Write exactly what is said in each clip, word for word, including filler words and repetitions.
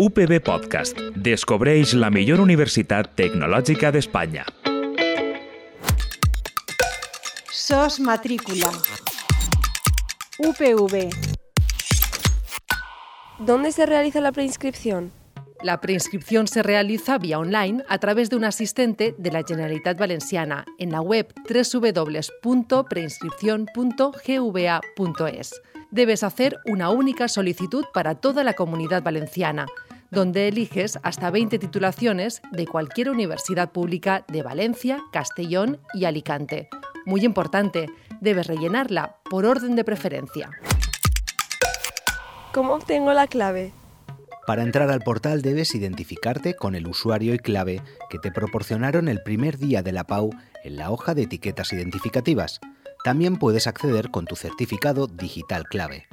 U P B Podcast. Descobreix la millor universitat tecnològica d'Espanya. Sos matrícula. U P V. ¿Dónde se realiza la preinscripción? La preinscripción se realiza vía online a través de un asistente de la Generalitat Valenciana en la web doble u doble u doble u punto preinscripción punto g v a punto es. Debes hacer una única solicitud para toda la Comunidad Valenciana, donde eliges hasta veinte titulaciones de cualquier universidad pública de Valencia, Castellón y Alicante. Muy importante, debes rellenarla por orden de preferencia. ¿Cómo obtengo la clave? Para entrar al portal debes identificarte con el usuario y clave que te proporcionaron el primer día de la P A U en la hoja de etiquetas identificativas. También puedes acceder con tu certificado digital clave.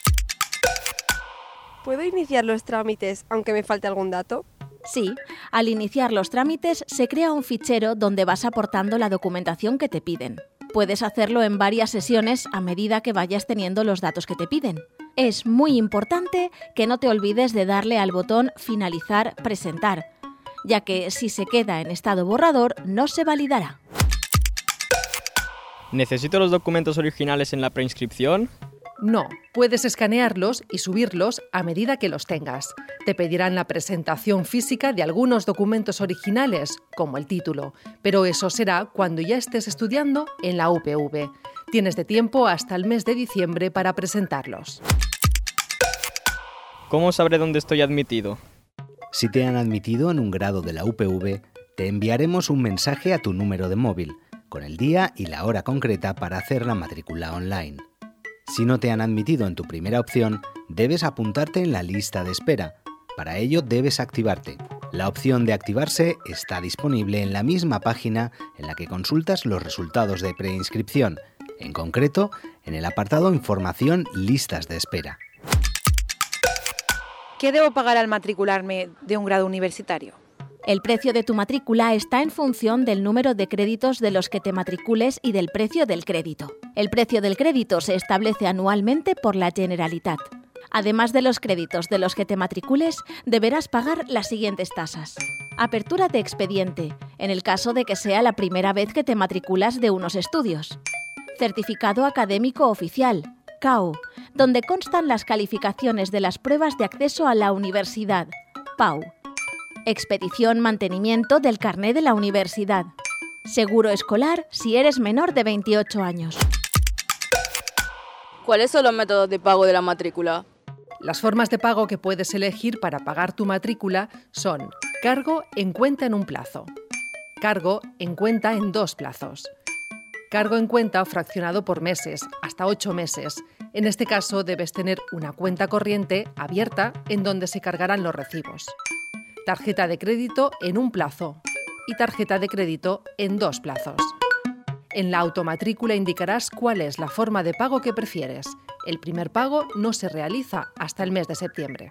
¿Puedo iniciar los trámites aunque me falte algún dato? Sí, al iniciar los trámites se crea un fichero donde vas aportando la documentación que te piden. Puedes hacerlo en varias sesiones a medida que vayas teniendo los datos que te piden. Es muy importante que no te olvides de darle al botón Finalizar, Presentar, ya que si se queda en estado borrador no se validará. ¿Necesito los documentos originales en la preinscripción? No, puedes escanearlos y subirlos a medida que los tengas. Te pedirán la presentación física de algunos documentos originales, como el título, pero eso será cuando ya estés estudiando en la U P V. Tienes de tiempo hasta el mes de diciembre para presentarlos. ¿Cómo sabré dónde estoy admitido? Si te han admitido en un grado de la U P V, te enviaremos un mensaje a tu número de móvil, con el día y la hora concreta para hacer la matrícula online. Si no te han admitido en tu primera opción, debes apuntarte en la lista de espera. Para ello debes activarte. La opción de activarse está disponible en la misma página en la que consultas los resultados de preinscripción, en concreto en el apartado Información Listas de espera. ¿Qué debo pagar al matricularme de un grado universitario? El precio de tu matrícula está en función del número de créditos de los que te matricules y del precio del crédito. El precio del crédito se establece anualmente por la Generalitat. Además de los créditos de los que te matricules, deberás pagar las siguientes tasas. Apertura de expediente, en el caso de que sea la primera vez que te matriculas de unos estudios. Certificado académico oficial, C A U, donde constan las calificaciones de las pruebas de acceso a la universidad, P A U. Expedición mantenimiento del carné de la universidad. Seguro escolar si eres menor de veintiocho años. ¿Cuáles son los métodos de pago de la matrícula? Las formas de pago que puedes elegir para pagar tu matrícula son cargo en cuenta en un plazo, cargo en cuenta en dos plazos, cargo en cuenta fraccionado por meses, hasta ocho meses. En este caso debes tener una cuenta corriente abierta en donde se cargarán los recibos. Tarjeta de crédito en un plazo y tarjeta de crédito en dos plazos. En la automatrícula indicarás cuál es la forma de pago que prefieres. El primer pago no se realiza hasta el mes de septiembre.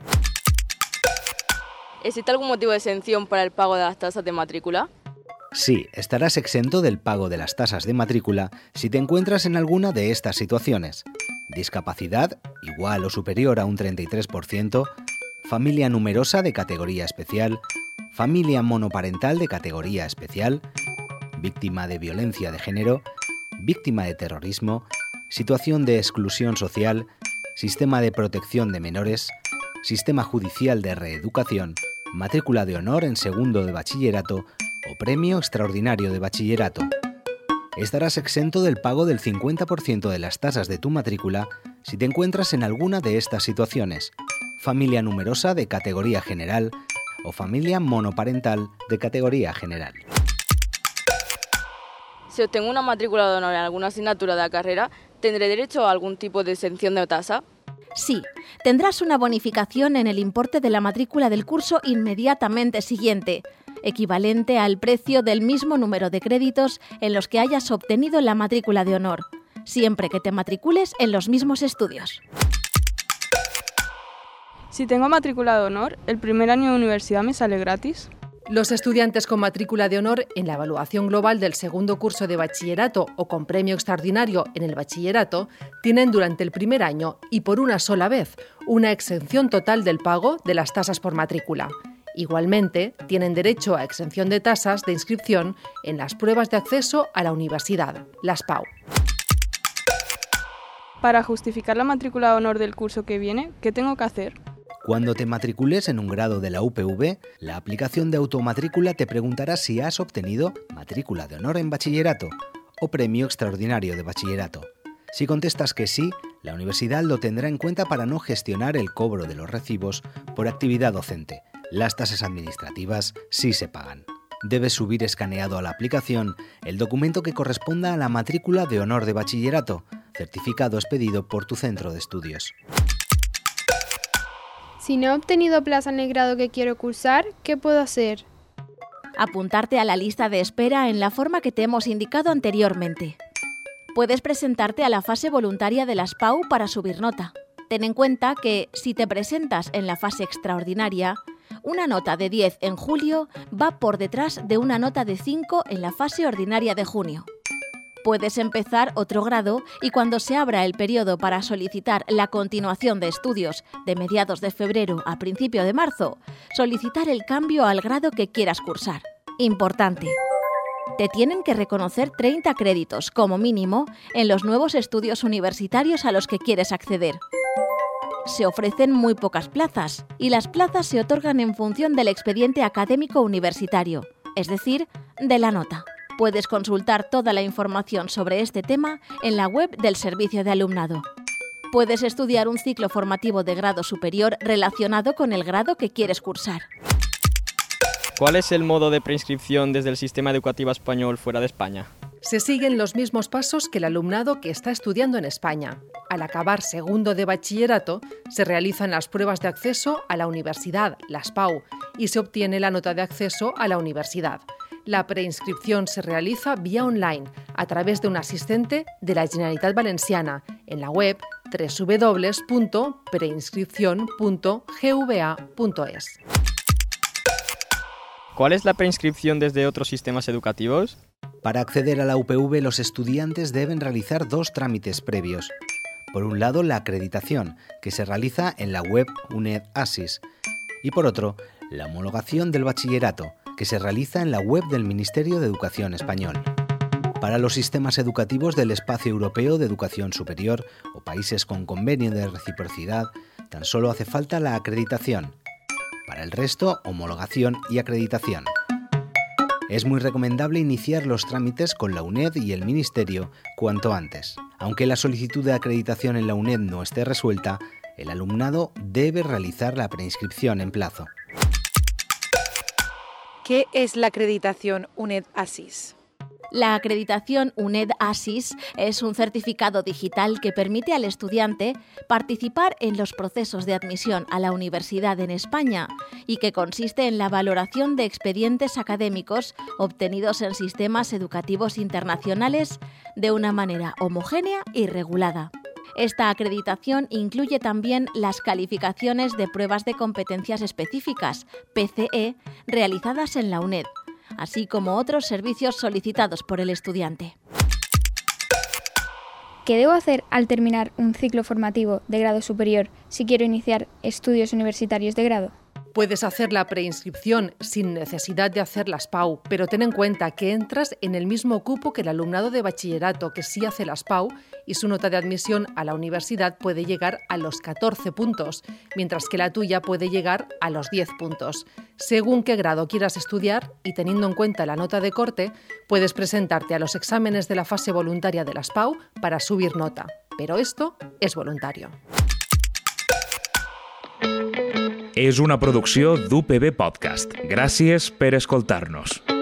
¿Existe algún motivo de exención para el pago de las tasas de matrícula? Sí, estarás exento del pago de las tasas de matrícula si te encuentras en alguna de estas situaciones. Discapacidad, igual o superior a un treinta y tres por ciento, familia numerosa de categoría especial, familia monoparental de categoría especial, víctima de violencia de género, víctima de terrorismo, situación de exclusión social, sistema de protección de menores, sistema judicial de reeducación, matrícula de honor en segundo de bachillerato o premio extraordinario de bachillerato. Estarás exento del pago del cincuenta por ciento de las tasas de tu matrícula si te encuentras en alguna de estas situaciones: familia numerosa de categoría general o familia monoparental de categoría general. Si obtengo una matrícula de honor en alguna asignatura de la carrera, ¿tendré derecho a algún tipo de exención de tasa? Sí, tendrás una bonificación en el importe de la matrícula del curso inmediatamente siguiente, equivalente al precio del mismo número de créditos en los que hayas obtenido la matrícula de honor, siempre que te matricules en los mismos estudios. Si tengo matrícula de honor, ¿el primer año de universidad me sale gratis? Los estudiantes con matrícula de honor en la evaluación global del segundo curso de bachillerato o con premio extraordinario en el bachillerato tienen durante el primer año y por una sola vez una exención total del pago de las tasas por matrícula. Igualmente, tienen derecho a exención de tasas de inscripción en las pruebas de acceso a la universidad, las P A U. Para justificar la matrícula de honor del curso que viene, ¿qué tengo que hacer? Cuando te matricules en un grado de la U P V, la aplicación de automatrícula te preguntará si has obtenido matrícula de honor en bachillerato o premio extraordinario de bachillerato. Si contestas que sí, la universidad lo tendrá en cuenta para no gestionar el cobro de los recibos por actividad docente. Las tasas administrativas sí se pagan. Debes subir escaneado a la aplicación el documento que corresponda a la matrícula de honor de bachillerato, certificado expedido por tu centro de estudios. Si no he obtenido plaza en el grado que quiero cursar, ¿qué puedo hacer? Apuntarte a la lista de espera en la forma que te hemos indicado anteriormente. Puedes presentarte a la fase voluntaria de las P A U para subir nota. Ten en cuenta que, si te presentas en la fase extraordinaria, una nota de diez en julio va por detrás de una nota de cinco en la fase ordinaria de junio. Puedes empezar otro grado y cuando se abra el periodo para solicitar la continuación de estudios de mediados de febrero a principio de marzo, solicitar el cambio al grado que quieras cursar. Importante. Te tienen que reconocer treinta créditos, como mínimo, en los nuevos estudios universitarios a los que quieres acceder. Se ofrecen muy pocas plazas y las plazas se otorgan en función del expediente académico universitario, es decir, de la nota. Puedes consultar toda la información sobre este tema en la web del Servicio de Alumnado. Puedes estudiar un ciclo formativo de grado superior relacionado con el grado que quieres cursar. ¿Cuál es el modo de preinscripción desde el sistema educativo español fuera de España? Se siguen los mismos pasos que el alumnado que está estudiando en España. Al acabar segundo de bachillerato, se realizan las pruebas de acceso a la universidad, las P A U, y se obtiene la nota de acceso a la universidad. La preinscripción se realiza vía online, a través de un asistente de la Generalitat Valenciana, en la web doble u doble u doble u punto preinscripción punto g v a punto es. ¿Cuál es la preinscripción desde otros sistemas educativos? Para acceder a la U P V, los estudiantes deben realizar dos trámites previos. Por un lado, la acreditación, que se realiza en la web UNED ASIS, y por otro, la homologación del bachillerato, que se realiza en la web del Ministerio de Educación español. Para los sistemas educativos del Espacio Europeo de Educación Superior o países con convenio de reciprocidad, tan solo hace falta la acreditación. Para el resto, homologación y acreditación. Es muy recomendable iniciar los trámites con la UNED y el Ministerio cuanto antes. Aunque la solicitud de acreditación en la UNED no esté resuelta, el alumnado debe realizar la preinscripción en plazo. ¿Qué es la acreditación UNED ASIS? La acreditación UNED ASIS es un certificado digital que permite al estudiante participar en los procesos de admisión a la universidad en España y que consiste en la valoración de expedientes académicos obtenidos en sistemas educativos internacionales de una manera homogénea y regulada. Esta acreditación incluye también las calificaciones de pruebas de competencias específicas, P C E, realizadas en la UNED, así como otros servicios solicitados por el estudiante. ¿Qué debo hacer al terminar un ciclo formativo de grado superior si quiero iniciar estudios universitarios de grado? Puedes hacer la preinscripción sin necesidad de hacer las P A U, pero ten en cuenta que entras en el mismo cupo que el alumnado de bachillerato que sí hace las P A U y su nota de admisión a la universidad puede llegar a los catorce puntos, mientras que la tuya puede llegar a los diez puntos. Según qué grado quieras estudiar y teniendo en cuenta la nota de corte, puedes presentarte a los exámenes de la fase voluntaria de las P A U para subir nota, pero esto es voluntario. És una producció d'U P B Podcast. Gràcies per escoltar-nos.